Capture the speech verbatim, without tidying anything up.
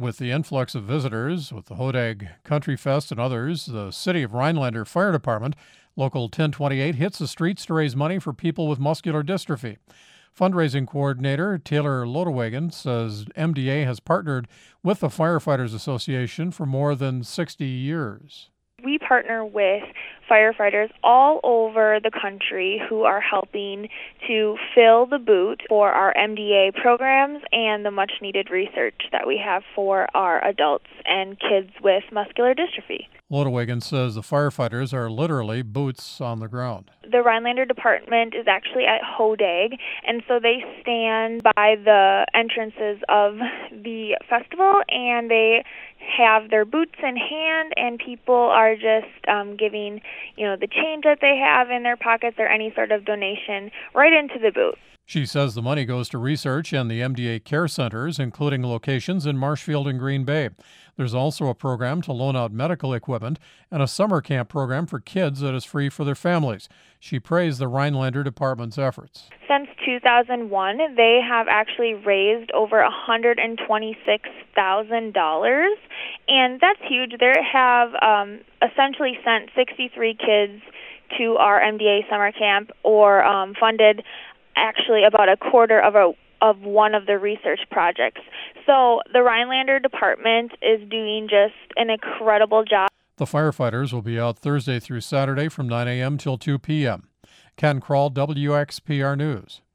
With the influx of visitors, with the Hodag Country Fest and others, the City of Rhinelander Fire Department, Local ten twenty-eight, hits the streets to raise money for people with muscular dystrophy. Fundraising coordinator Taylor Lodewagen says M D A has partnered with the Firefighters Association for more than sixty years. We partner with firefighters all over the country who are helping to fill the boot for our M D A programs and the much-needed research that we have for our adults and kids with muscular dystrophy. Lodewagen says the firefighters are literally boots on the ground. The Rhinelander Department is actually at Hodag, and so they stand by the entrances of the festival, and they have their boots in hand, and people are just um, giving, you know, the change that they have in their pockets or any sort of donation right into the booth. She says the money goes to research and the M D A care centers, including locations in Marshfield and Green Bay. There's also a program to loan out medical equipment and a summer camp program for kids that is free for their families. She praised the Rhinelander Department's efforts. Since two thousand one, they have actually raised over one hundred twenty-six thousand dollars, and that's huge. They have um, essentially sent sixty-three kids to our M D A summer camp or um, funded actually about a quarter of a of one of the research projects. So the Rhinelander Department is doing just an incredible job. The firefighters will be out Thursday through Saturday from nine a.m. till two p.m. Ken Kroll, W X P R News.